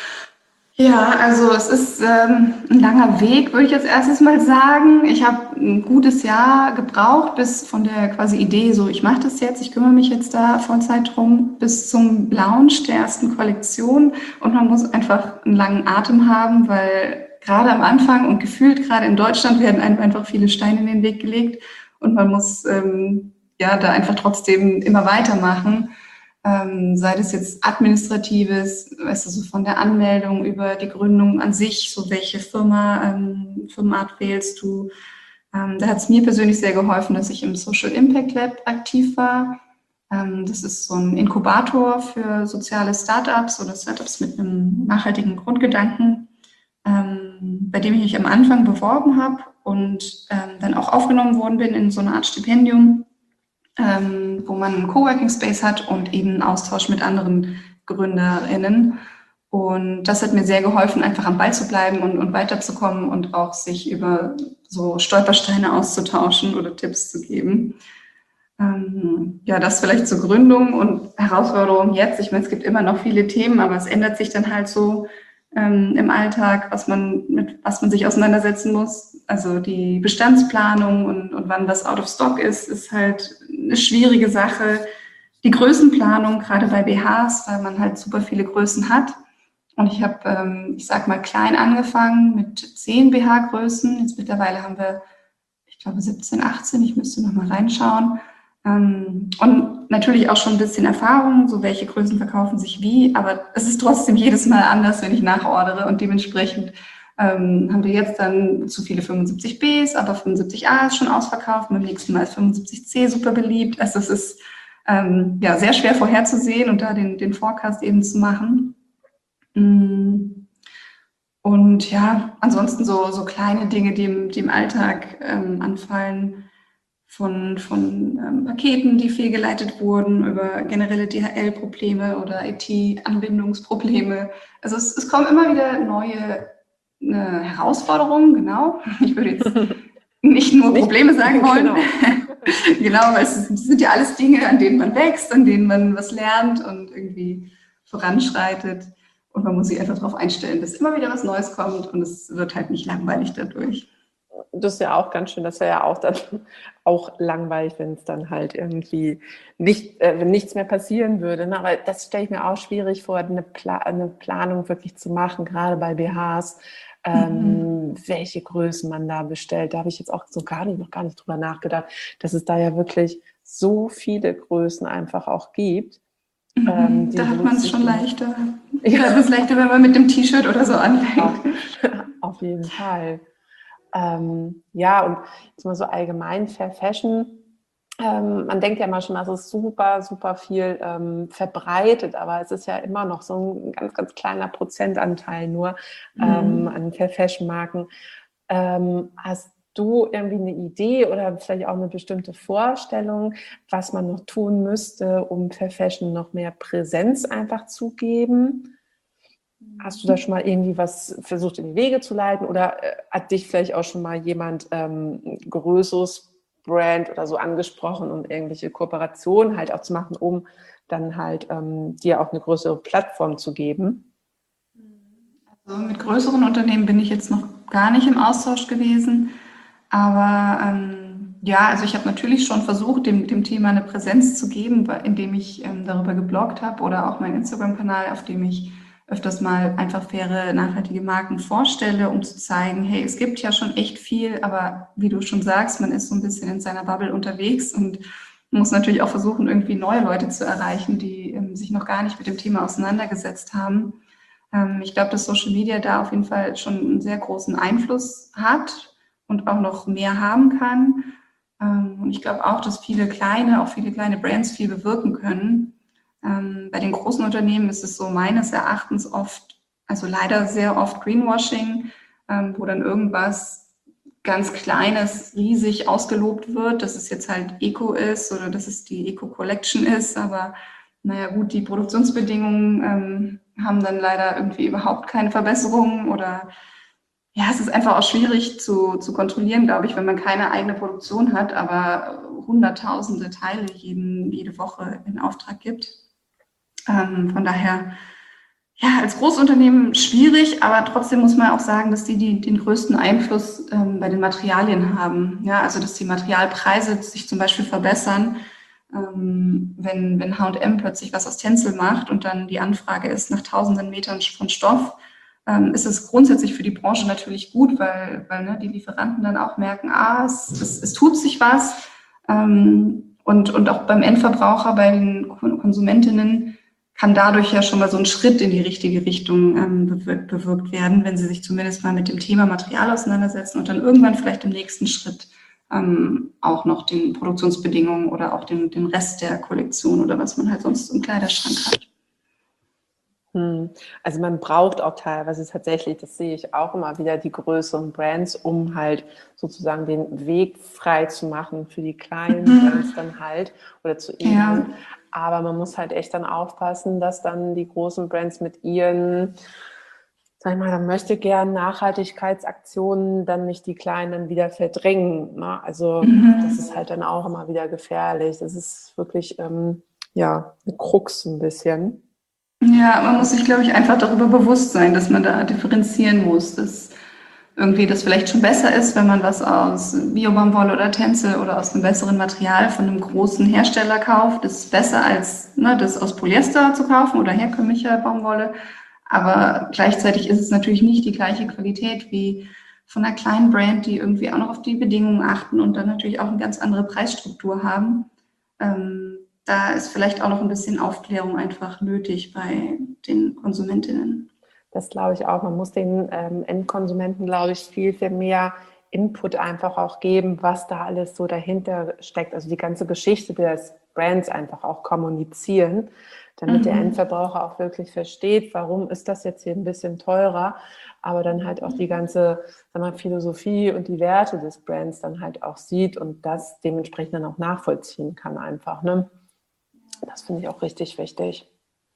Ja, also es ist ähm, ein langer Weg, würde ich jetzt erstes mal sagen. Ich habe ein gutes Jahr gebraucht, bis von der quasi Idee, so ich mache das jetzt, ich kümmere mich jetzt da Vollzeit drum, bis zum Launch der ersten Kollektion. Und man muss einfach einen langen Atem haben, weil gerade am Anfang und gefühlt gerade in Deutschland werden einem einfach viele Steine in den Weg gelegt und man muss ähm, ja da einfach trotzdem immer weitermachen. Ähm, sei das jetzt administratives, weißt du, so von der Anmeldung über die Gründung an sich, so welche Firma, ähm, Firmenart wählst du. Ähm, da hat es mir persönlich sehr geholfen, dass ich im Social Impact Lab aktiv war. Ähm, das ist so ein Inkubator für soziale Startups oder Startups mit einem nachhaltigen Grundgedanken, ähm, bei dem ich mich am Anfang beworben habe und ähm, dann auch aufgenommen worden bin in so eine Art Stipendium, ähm, wo man einen Coworking Space hat und eben einen Austausch mit anderen GründerInnen. Und das hat mir sehr geholfen, einfach am Ball zu bleiben und, und weiterzukommen und auch sich über so Stolpersteine auszutauschen oder Tipps zu geben. Ähm, ja, das vielleicht zur Gründung und Herausforderungen jetzt. Ich meine, es gibt immer noch viele Themen, aber es ändert sich dann halt so ähm, im Alltag, was man, mit was man sich auseinandersetzen muss. Also die Bestandsplanung und, und wann das out of stock ist, ist halt eine schwierige Sache. Die Größenplanung, gerade bei B Hs, weil man halt super viele Größen hat. Und ich habe, ähm, ich sag mal, klein angefangen mit zehn B H-Größen. Jetzt mittlerweile haben wir, ich glaube, siebzehn, achtzehn. Ich müsste noch mal reinschauen. Ähm, und natürlich auch schon ein bisschen Erfahrung, so welche Größen verkaufen sich wie. Aber es ist trotzdem jedes Mal anders, wenn ich nachordere. Und dementsprechend ähm, haben wir jetzt dann zu viele fünfundsiebzig Bs, aber fünfundsiebzig A ist schon ausverkauft. Beim nächsten Mal ist fünfundsiebzig C super beliebt. Also es ist ähm, ja sehr schwer vorherzusehen und da den, den Forecast eben zu machen. Und ja, ansonsten so, so kleine Dinge, die im, die im Alltag ähm, anfallen, von, von ähm, Paketen, die fehlgeleitet wurden, über generelle D H L-Probleme oder I T-Anbindungsprobleme. Also es, es kommen immer wieder neue äh, Herausforderungen, genau. Ich würde jetzt nicht nur Probleme sagen wollen. Genau, genau, weil es sind ja alles Dinge, an denen man wächst, an denen man was lernt und irgendwie voranschreitet. Und man muss sich einfach darauf einstellen, dass immer wieder was Neues kommt und es wird halt nicht langweilig dadurch. Das ist ja auch ganz schön, das wäre ja auch dann auch langweilig, wenn es dann halt irgendwie nicht, äh, wenn nichts mehr passieren würde. Ne? Aber das stelle ich mir auch schwierig vor, eine, Pla- eine Planung wirklich zu machen, gerade bei B Hs, ähm, mhm. welche Größen man da bestellt. Da habe ich jetzt auch so gar nicht, noch gar nicht drüber nachgedacht, dass es da ja wirklich so viele Größen einfach auch gibt. Mhm, ähm, da hat man es schon leichter. Ja, da ist es leichter, wenn man mit dem T-Shirt oder so anfängt. Auf jeden Fall. Ähm, ja, und jetzt mal so allgemein Fair Fashion. Ähm, man denkt ja mal schon, das ist super, super viel ähm, verbreitet, aber es ist ja immer noch so ein ganz, ganz kleiner Prozentanteil nur ähm, Mhm. an Fair Fashion Marken. Ähm, hast du irgendwie eine Idee oder vielleicht auch eine bestimmte Vorstellung, was man noch tun müsste, um Fair Fashion noch mehr Präsenz einfach zu geben? Hast du da schon mal irgendwie was versucht in die Wege zu leiten oder äh, hat dich vielleicht auch schon mal jemand ähm, ein größeres Brand oder so angesprochen, um irgendwelche Kooperationen halt auch zu machen, um dann halt ähm, dir auch eine größere Plattform zu geben? Also mit größeren Unternehmen bin ich jetzt noch gar nicht im Austausch gewesen. Aber ähm, ja, also ich habe natürlich schon versucht, dem, dem Thema eine Präsenz zu geben, weil- indem ich ähm, darüber gebloggt habe oder auch meinen Instagram-Kanal, auf dem ich öfters mal einfach faire, nachhaltige Marken vorstelle, um zu zeigen, hey, es gibt ja schon echt viel, aber wie du schon sagst, man ist so ein bisschen in seiner Bubble unterwegs und muss natürlich auch versuchen, irgendwie neue Leute zu erreichen, die ähm, sich noch gar nicht mit dem Thema auseinandergesetzt haben. Ähm, ich glaube, dass Social Media da auf jeden Fall schon einen sehr großen Einfluss hat und auch noch mehr haben kann. Ähm, und ich glaube auch, dass viele kleine, auch viele kleine Brands viel bewirken können. Ähm, bei den großen Unternehmen ist es so meines Erachtens oft, also leider sehr oft Greenwashing, ähm, wo dann irgendwas ganz Kleines riesig ausgelobt wird, dass es jetzt halt Eco ist oder dass es die Eco Collection ist, aber naja gut, die Produktionsbedingungen ähm, haben dann leider irgendwie überhaupt keine Verbesserungen oder ja, es ist einfach auch schwierig zu, zu kontrollieren, glaube ich, wenn man keine eigene Produktion hat, aber hunderttausende Teile jeden, jede Woche in Auftrag gibt. Ähm, von daher, ja, als Großunternehmen schwierig, aber trotzdem muss man auch sagen, dass die, die den größten Einfluss ähm, bei den Materialien haben. Ja, also dass die Materialpreise sich zum Beispiel verbessern. Ähm, wenn, wenn H und M plötzlich was aus Tencel macht und dann die Anfrage ist nach tausenden Metern von Stoff, ähm, ist es grundsätzlich für die Branche natürlich gut, weil, weil ne, die Lieferanten dann auch merken, ah, es, es, es tut sich was. Ähm, und, und auch beim Endverbraucher, bei den Konsumentinnen kann dadurch ja schon mal so ein Schritt in die richtige Richtung ähm, bewirkt, bewirkt werden, wenn sie sich zumindest mal mit dem Thema Material auseinandersetzen und dann irgendwann vielleicht im nächsten Schritt ähm, auch noch den Produktionsbedingungen oder auch den, den Rest der Kollektion oder was man halt sonst im Kleiderschrank hat. Hm. Also man braucht auch teilweise tatsächlich, das sehe ich auch immer wieder, die größeren Brands, um halt sozusagen den Weg frei zu machen für die kleinen Brands dann halt oder zu Ja, ebnen. Aber man muss halt echt dann aufpassen, dass dann die großen Brands mit ihren, sag ich mal, dann möchte gern Nachhaltigkeitsaktionen dann nicht die kleinen dann wieder verdrängen. Ne? Also das ist halt dann auch immer wieder gefährlich. Das ist wirklich ähm, ja eine Krux ein bisschen. ja, man muss sich, glaube ich, einfach darüber bewusst sein, dass man da differenzieren muss, dass irgendwie das vielleicht schon besser ist, wenn man was aus Biobaumwolle oder Tencel oder aus einem besseren Material von einem großen Hersteller kauft. Das ist besser als ne, das aus Polyester zu kaufen oder herkömmlicher Baumwolle. Aber gleichzeitig ist es natürlich nicht die gleiche Qualität wie von einer kleinen Brand, die irgendwie auch noch auf die Bedingungen achten und dann natürlich auch eine ganz andere Preisstruktur haben. Ähm, da ist vielleicht auch noch ein bisschen Aufklärung einfach nötig bei den Konsumentinnen. Das glaube ich auch. Man muss den ähm, Endkonsumenten, glaube ich, viel, viel mehr Input einfach auch geben, was da alles so dahinter steckt. Also die ganze Geschichte des Brands einfach auch kommunizieren, damit der Mhm. Endverbraucher auch wirklich versteht, warum ist das jetzt hier ein bisschen teurer, aber dann halt auch die ganze, sag mal, Philosophie und die Werte des Brands dann halt auch sieht und das dementsprechend dann auch nachvollziehen kann einfach. Ne? Das finde ich auch richtig wichtig.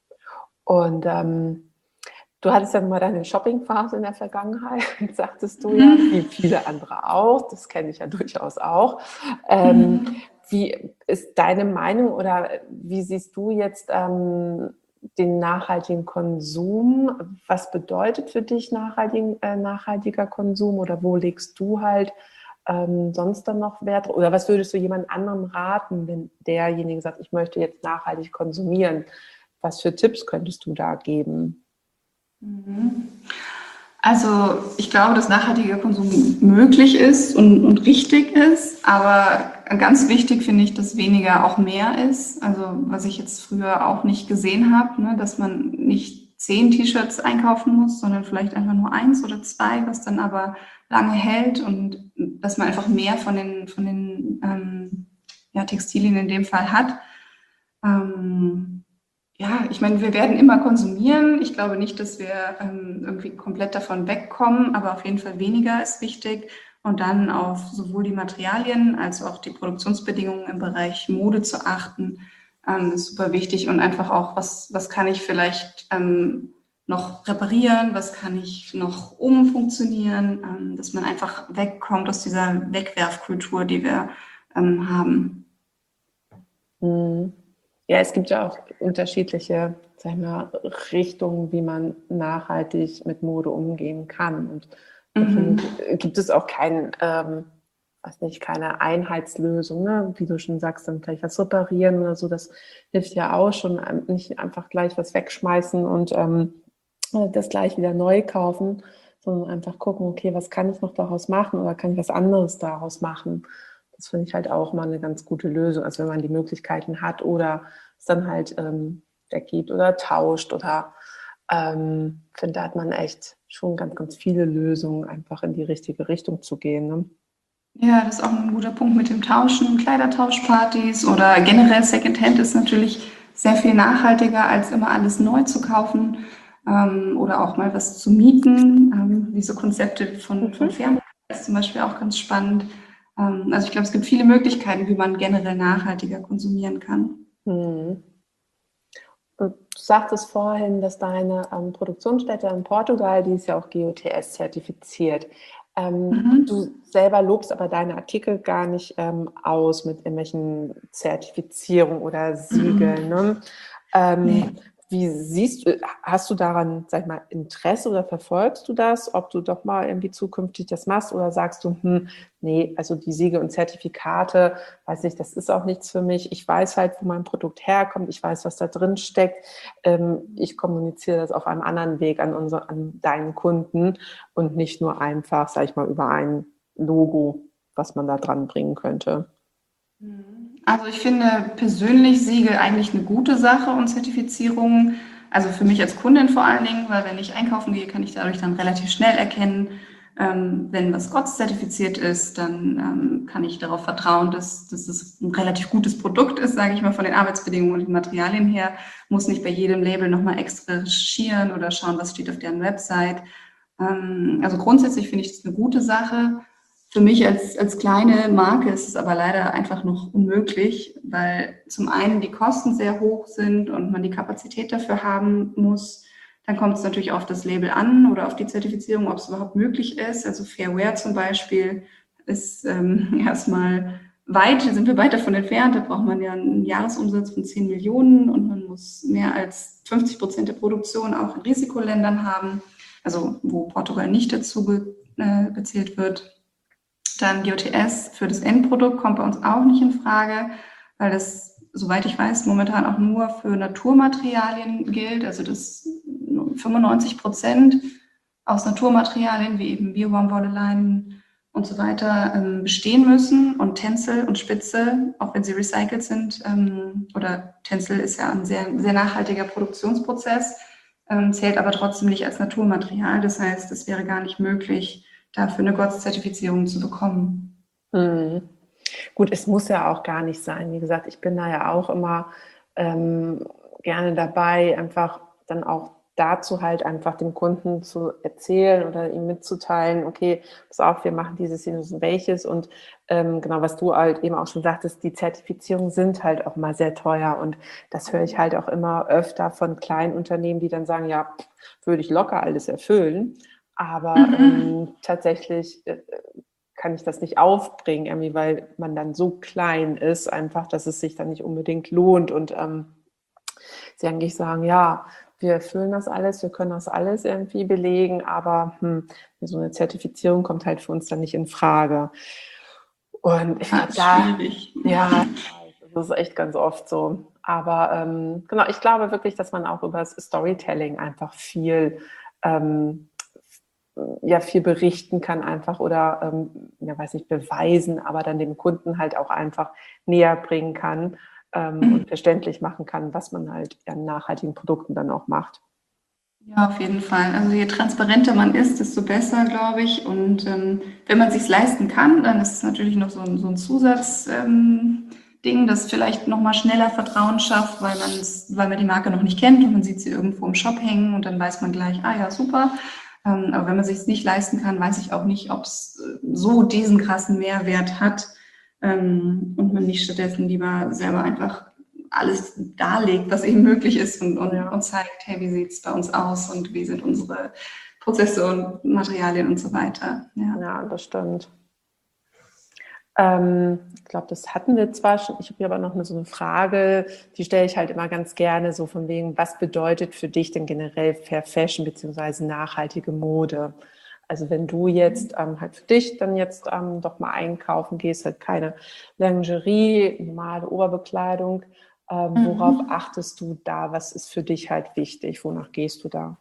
Und ähm, du hattest ja mal deine Shoppingphase in der Vergangenheit, sagtest du ja, wie viele andere auch. Das kenne ich ja durchaus auch. Ähm, wie ist deine Meinung oder wie siehst du jetzt ähm, den nachhaltigen Konsum? Was bedeutet für dich nachhaltig, äh, nachhaltiger Konsum oder wo legst du halt ähm, sonst dann noch Wert? Oder was würdest du jemand anderem raten, wenn derjenige sagt, ich möchte jetzt nachhaltig konsumieren? Was für Tipps könntest du da geben? Also ich glaube, dass nachhaltiger Konsum möglich ist und, und richtig ist, aber ganz wichtig finde ich, dass weniger auch mehr ist. Also was ich jetzt früher auch nicht gesehen habe, ne, dass man nicht zehn T-Shirts einkaufen muss, sondern vielleicht einfach nur eins oder zwei, was dann aber lange hält und dass man einfach mehr von den, von den ähm, ja, Textilien in dem Fall hat. Ähm, ja, ich meine, wir werden immer konsumieren. Ich glaube nicht, dass wir ähm, irgendwie komplett davon wegkommen, aber auf jeden Fall weniger ist wichtig. Und dann auf sowohl die Materialien als auch die Produktionsbedingungen im Bereich Mode zu achten, ähm, ist super wichtig. Und einfach auch, was, was kann ich vielleicht ähm, noch reparieren, was kann ich noch umfunktionieren, ähm, dass man einfach wegkommt aus dieser Wegwerfkultur, die wir ähm, haben. Mhm. Ja, es gibt ja auch unterschiedliche, sag ich mal, Richtungen, wie man nachhaltig mit Mode umgehen kann. Und da Mhm. finde ich, gibt es auch kein, ähm, weiß nicht, keine Einheitslösung, ne? Wie du schon sagst, dann gleich was reparieren oder so. Das hilft ja auch schon, ähm, nicht einfach gleich was wegschmeißen und ähm, das gleich wieder neu kaufen, sondern einfach gucken, okay, was kann ich noch daraus machen oder kann ich was anderes daraus machen? Das finde ich halt auch mal eine ganz gute Lösung, also wenn man die Möglichkeiten hat oder es dann halt ähm, weggibt oder tauscht oder ähm, finde, da hat man echt schon ganz, ganz viele Lösungen, einfach in die richtige Richtung zu gehen. Ne? Ja, das ist auch ein guter Punkt mit dem Tauschen, Kleidertauschpartys oder generell Secondhand ist natürlich sehr viel nachhaltiger, als immer alles neu zu kaufen ähm, oder auch mal was zu mieten. Ähm, diese Konzepte von, von Mhm. Fernreise ist zum Beispiel auch ganz spannend. Ähm, also ich glaube, es gibt viele Möglichkeiten, wie man generell nachhaltiger konsumieren kann. Mhm. Und du sagtest vorhin, dass deine ähm, Produktionsstätte in Portugal, die ist ja auch G O T S-zertifiziert. Ähm, Mhm. du selber lobst aber deine Artikel gar nicht ähm, aus mit irgendwelchen Zertifizierungen oder Siegeln. Mhm. Ne? Ähm, Nee. wie siehst du, hast du daran, sag ich mal, Interesse oder verfolgst du das, ob du doch mal irgendwie zukünftig das machst oder sagst du, hm, nee, also die Siegel und Zertifikate, weiß ich, das ist auch nichts für mich. Ich weiß halt, wo mein Produkt herkommt. Ich weiß, was da drin steckt. Ähm, ich kommuniziere das auf einem anderen Weg an, unsere, an deinen Kunden und nicht nur einfach, sag ich mal, über ein Logo, was man da dran bringen könnte. Also ich finde persönlich Siegel eigentlich eine gute Sache und Zertifizierungen. Also für mich als Kundin vor allen Dingen, weil wenn ich einkaufen gehe, kann ich dadurch dann relativ schnell erkennen, ähm, wenn was G O T S-zertifiziert ist, dann ähm, kann ich darauf vertrauen, dass, dass es ein relativ gutes Produkt ist, sage ich mal, von den Arbeitsbedingungen und den Materialien her. Muss nicht bei jedem Label nochmal extra recherchieren oder schauen, was steht auf deren Website. Ähm, also grundsätzlich finde ich das eine gute Sache. Für mich als, als kleine Marke ist es aber leider einfach noch unmöglich, weil zum einen die Kosten sehr hoch sind und man die Kapazität dafür haben muss. Dann kommt es natürlich auf das Label an oder auf die Zertifizierung, ob es überhaupt möglich ist. Also Fairware zum Beispiel ist ähm, erstmal weit, sind wir weit davon entfernt. Da braucht man ja einen Jahresumsatz von zehn Millionen und man muss mehr als fünfzig Prozent der Produktion auch in Risikoländern haben, also wo Portugal nicht dazu ge äh, gezählt wird. Dann G O T S für das Endprodukt kommt bei uns auch nicht in Frage, weil das, soweit ich weiß, momentan auch nur für Naturmaterialien gilt. Also dass fünfundneunzig Prozent aus Naturmaterialien wie eben Biobaumwolle, Leinen und so weiter ähm, bestehen müssen. Und Tencel und Spitze, auch wenn sie recycelt sind, ähm, oder Tencel ist ja ein sehr, sehr nachhaltiger Produktionsprozess, ähm, zählt aber trotzdem nicht als Naturmaterial. Das heißt, es wäre gar nicht möglich, dafür eine G O T S-Zertifizierung zu bekommen. Mhm. Gut, es muss ja auch gar nicht sein. Wie gesagt, ich bin da ja auch immer ähm, gerne dabei, einfach dann auch dazu halt einfach dem Kunden zu erzählen oder ihm mitzuteilen, okay, pass auf, wir machen dieses, dieses und welches und ähm, genau, was du halt eben auch schon sagtest, die Zertifizierungen sind halt auch mal sehr teuer und das höre ich halt auch immer öfter von kleinen Unternehmen, die dann sagen, ja, pff, würde ich locker alles erfüllen, aber Mhm. ähm, tatsächlich äh, kann ich das nicht aufbringen, irgendwie, weil man dann so klein ist, einfach, dass es sich dann nicht unbedingt lohnt. Und ähm, sie eigentlich sagen, ja, wir erfüllen das alles, wir können das alles irgendwie belegen, aber hm, so eine Zertifizierung kommt halt für uns dann nicht in Frage. Und ich Ja, glaube, ist da, schwierig. ja, das ist echt ganz oft so. Aber ähm, genau, ich glaube wirklich, dass man auch über das Storytelling einfach viel ähm, ja viel berichten kann einfach oder, ähm, ja weiß nicht, beweisen, aber dann dem Kunden halt auch einfach näher bringen kann ähm, und verständlich machen kann, was man halt an nachhaltigen Produkten dann auch macht. Ja, auf jeden Fall. Also je transparenter man ist, desto besser, glaube ich. Und ähm, wenn man es sich leisten kann, dann ist es natürlich noch so ein, so ein Zusatzding, ähm, Ding, das vielleicht nochmal schneller Vertrauen schafft, weil man es, weil man die Marke noch nicht kennt und man sieht sie irgendwo im Shop hängen und dann weiß man gleich, ah ja, super. Ähm, aber wenn man sich es nicht leisten kann, weiß ich auch nicht, ob es so diesen krassen Mehrwert hat, ähm, und man nicht stattdessen lieber selber einfach alles darlegt, was eben möglich ist und, und, Ja. und zeigt, hey, wie sieht es bei uns aus und wie sind unsere Prozesse und Materialien und so weiter. Ja. Ja, das stimmt. Ähm, ich glaube, das hatten wir zwar schon. Ich habe hier aber noch eine, so eine Frage, die stelle ich halt immer ganz gerne, so von wegen, was bedeutet für dich denn generell Fair Fashion beziehungsweise nachhaltige Mode? Also wenn du jetzt ähm, halt für dich dann jetzt ähm, doch mal einkaufen gehst, halt keine Lingerie, normale Oberbekleidung, ähm, worauf Mhm. achtest du da? Was ist für dich halt wichtig? Wonach gehst du da?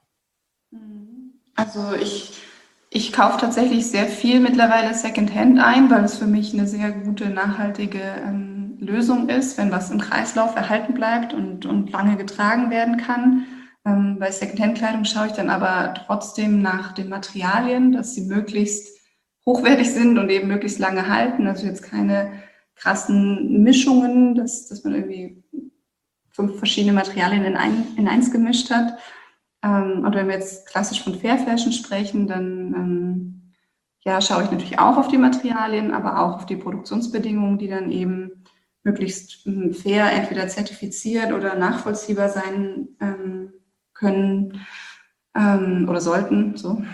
Also ich, ich kaufe tatsächlich sehr viel mittlerweile Secondhand ein, weil es für mich eine sehr gute, nachhaltige ähm, Lösung ist, wenn was im Kreislauf erhalten bleibt und, und lange getragen werden kann. Ähm, bei Secondhand-Kleidung schaue ich dann aber trotzdem nach den Materialien, dass sie möglichst hochwertig sind und eben möglichst lange halten. Also jetzt keine krassen Mischungen, dass, dass man irgendwie fünf verschiedene Materialien in, ein, in eins gemischt hat. Ähm, und wenn wir jetzt klassisch von Fair Fashion sprechen, dann ähm, ja, schaue ich natürlich auch auf die Materialien, aber auch auf die Produktionsbedingungen, die dann eben möglichst ähm, fair entweder zertifiziert oder nachvollziehbar sein ähm, können ähm, oder sollten. So.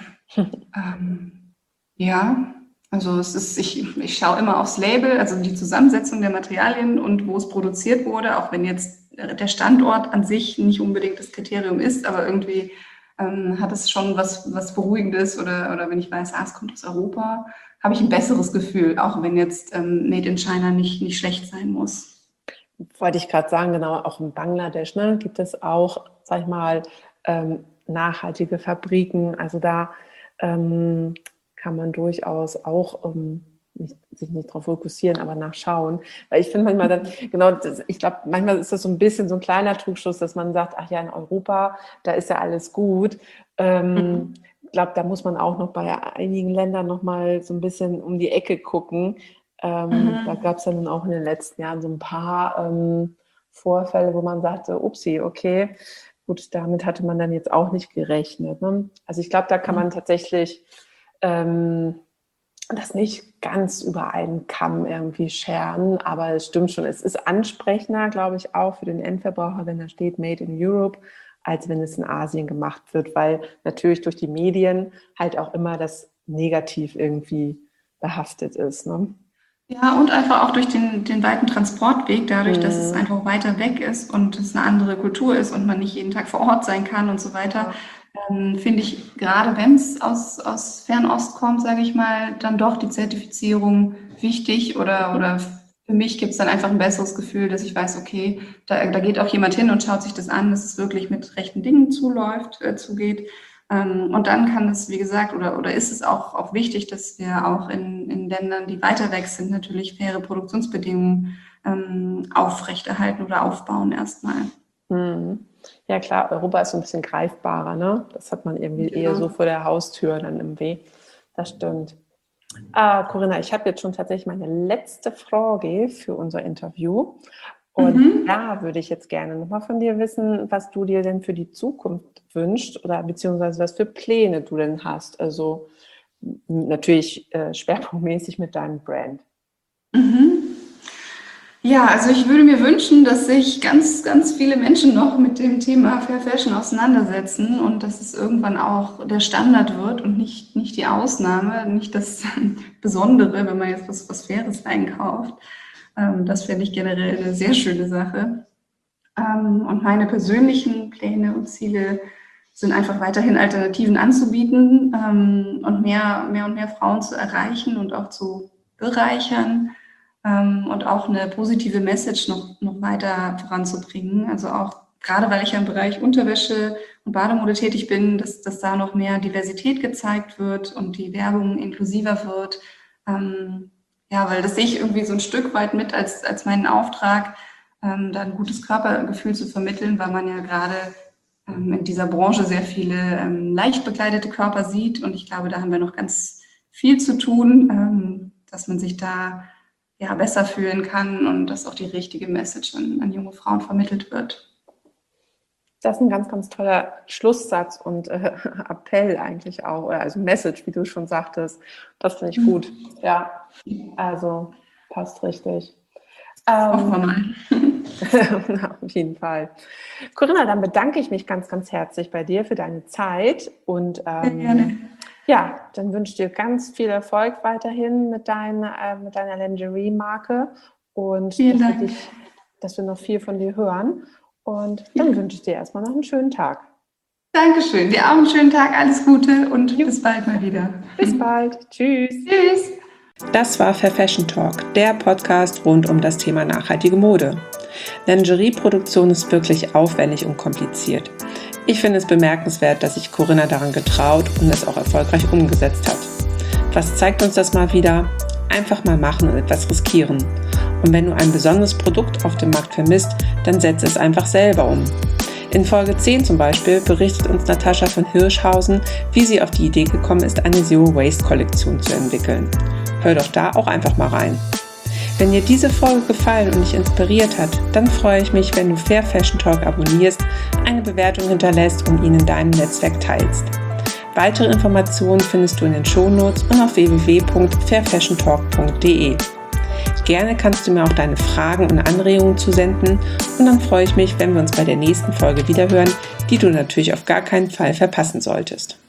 Ähm, ja, also es ist, ich, ich schaue immer aufs Label, also die Zusammensetzung der Materialien und wo es produziert wurde, auch wenn jetzt der Standort an sich nicht unbedingt das Kriterium ist, aber irgendwie ähm, hat es schon was, was Beruhigendes oder, oder wenn ich weiß, ah, es kommt aus Europa, habe ich ein besseres Gefühl, auch wenn jetzt ähm, Made in China nicht, nicht schlecht sein muss. Wollte ich gerade sagen, genau, auch in Bangladesch, ne, gibt es auch, sag ich mal, ähm, nachhaltige Fabriken. Also da ähm, kann man durchaus auch ähm, nicht, sich nicht darauf fokussieren, aber nachschauen. Weil ich finde manchmal dann, genau, das, ich glaube, manchmal ist das so ein bisschen so ein kleiner Trugschluss, dass man sagt, ach ja, in Europa, da ist ja alles gut. Ähm, Mhm. ich glaube, da muss man auch noch bei einigen Ländern noch mal so ein bisschen um die Ecke gucken. Ähm, da Mhm. gab es ja nun auch in den letzten Jahren so ein paar ähm, Vorfälle, wo man sagte, upsie, okay, gut, damit hatte man dann jetzt auch nicht gerechnet. Ne? Also ich glaube, da kann man tatsächlich ähm, das nicht ganz über einen Kamm irgendwie scheren, aber es stimmt schon, es ist ansprechender, glaube ich, auch für den Endverbraucher, wenn da steht Made in Europe, als wenn es in Asien gemacht wird, weil natürlich durch die Medien halt auch immer das negativ irgendwie behaftet ist. Ne? Ja, und einfach auch durch den, den weiten Transportweg, dadurch, dass es Mhm. einfach weiter weg ist und es eine andere Kultur ist und man nicht jeden Tag vor Ort sein kann und so weiter, Ja. ähm, finde ich, gerade wenn es aus, aus Fernost kommt, sage ich mal, dann doch die Zertifizierung wichtig oder, oder für mich gibt es dann einfach ein besseres Gefühl, dass ich weiß, okay, da, da geht auch jemand hin und schaut sich das an, dass es wirklich mit rechten Dingen zuläuft, äh, zugeht. Ähm, und dann kann es, wie gesagt, oder, oder ist es auch, auch wichtig, dass wir auch in, in Ländern, die weiter weg sind, natürlich faire Produktionsbedingungen ähm, aufrechterhalten oder aufbauen erstmal. Mhm. Ja klar, Europa ist so ein bisschen greifbarer, ne? Das hat man irgendwie eher so Genau. vor der Haustür dann im Weg. Das stimmt. Ah, Corinna, ich habe jetzt schon tatsächlich meine letzte Frage für unser Interview. Und Mhm. da würde ich jetzt gerne nochmal von dir wissen, was du dir denn für die Zukunft wünschst oder beziehungsweise was für Pläne du denn hast. Also m- natürlich äh, schwerpunktmäßig mit deinem Brand. Mhm. Ja, also ich würde mir wünschen, dass sich ganz, ganz viele Menschen noch mit dem Thema Fair Fashion auseinandersetzen und dass es irgendwann auch der Standard wird und nicht, nicht die Ausnahme, nicht das Besondere, wenn man jetzt was, was Faires einkauft. Ähm, das fände ich generell eine sehr schöne Sache. Ähm, und meine persönlichen Pläne und Ziele sind einfach weiterhin Alternativen anzubieten ähm, und mehr, mehr und mehr Frauen zu erreichen und auch zu bereichern ähm, und auch eine positive Message noch, noch weiter voranzubringen. Also auch gerade weil ich ja im Bereich Unterwäsche und Bademode tätig bin, dass, dass da noch mehr Diversität gezeigt wird und die Werbung inklusiver wird. Ähm, ja, weil das sehe ich irgendwie so ein Stück weit mit als, als meinen Auftrag, ähm, da ein gutes Körpergefühl zu vermitteln, weil man ja gerade ähm, in dieser Branche sehr viele ähm, leicht bekleidete Körper sieht. Und ich glaube, da haben wir noch ganz viel zu tun, ähm, dass man sich da ja, besser fühlen kann und dass auch die richtige Message an, an junge Frauen vermittelt wird. Das ist ein ganz, ganz toller Schlusssatz und äh, Appell eigentlich auch, oder also Message, wie du schon sagtest. Das finde ich gut. Ja, also passt richtig. Hoffen wir mal. Auf jeden Fall. Corinna, dann bedanke ich mich ganz, ganz herzlich bei dir für deine Zeit und ähm, gerne. Ja, dann wünsche ich dir ganz viel Erfolg weiterhin mit deiner, äh, mit deiner Lingerie-Marke und Vielen dass wir, Dank. dich, dass wir noch viel von dir hören. Und dann wünsche ich dir erstmal noch einen schönen Tag. Dankeschön. Dir auch einen schönen Tag. Alles Gute und ja. Bis bald mal wieder. Bis bald. Tschüss. Tschüss. Das war Fair Fashion Talk, der Podcast rund um das Thema nachhaltige Mode. Lingerie-Produktion ist wirklich aufwendig und kompliziert. Ich finde es bemerkenswert, dass sich Corinna daran getraut und es auch erfolgreich umgesetzt hat. Was zeigt uns das mal wieder? Einfach mal machen und etwas riskieren. Und wenn du ein besonderes Produkt auf dem Markt vermisst, dann setze es einfach selber um. In Folge zehn zum Beispiel berichtet uns Natascha von Hirschhausen, wie sie auf die Idee gekommen ist, eine Zero-Waste-Kollektion zu entwickeln. Hör doch da auch einfach mal rein. Wenn dir diese Folge gefallen und dich inspiriert hat, dann freue ich mich, wenn du Fair Fashion Talk abonnierst, eine Bewertung hinterlässt und ihn in deinem Netzwerk teilst. Weitere Informationen findest du in den Shownotes und auf w w w punkt fair fashion talk punkt d e. Gerne kannst du mir auch deine Fragen und Anregungen zusenden und dann freue ich mich, wenn wir uns bei der nächsten Folge wieder hören, die du natürlich auf gar keinen Fall verpassen solltest.